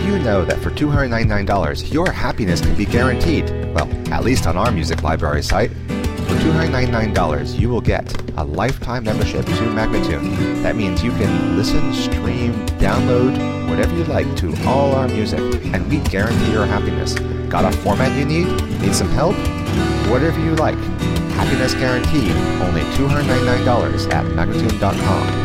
you know that for $299, your happiness can be guaranteed? Well, at least on our music library site. For $299, you will get a lifetime membership to Magnatune. That means you can listen, stream, download, whatever you like to all our music, and we guarantee your happiness. Got a format you need? Need some help? Whatever you like. Happiness guaranteed. Only $299 at Magnatune.com.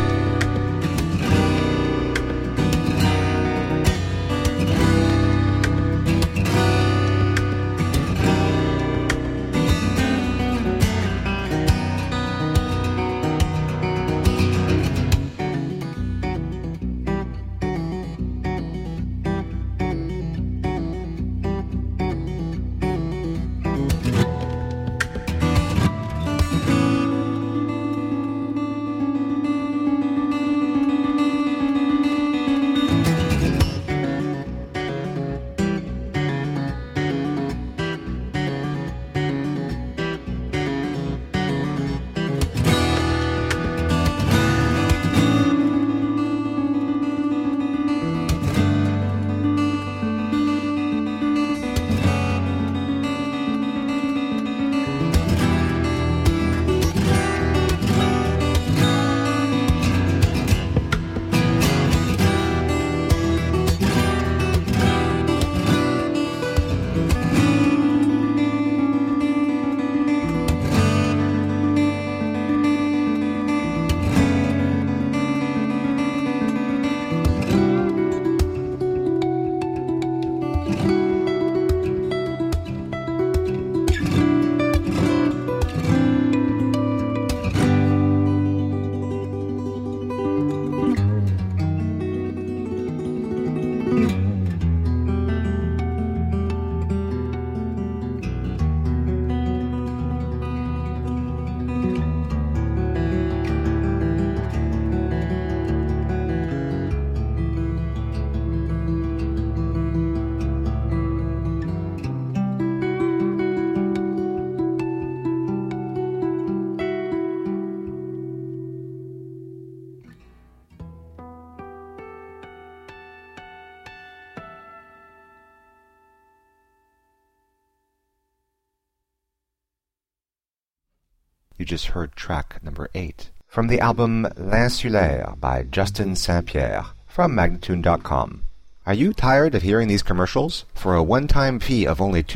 You just heard track number 8 from the album L'Insulaire by Justin Saint-Pierre from Magnatune.com. Are you tired of hearing these commercials? For a one-time fee of only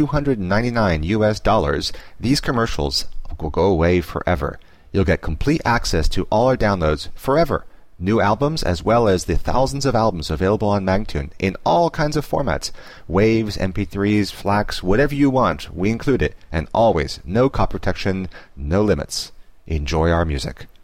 $299 US, these commercials will go away forever. You'll get complete access to all our downloads forever. New albums as well as the thousands of albums available on Magnatune in all kinds of formats. Waves, MP3s, FLACs, whatever you want, we include it. And always, no copy protection, no limits. Enjoy our music.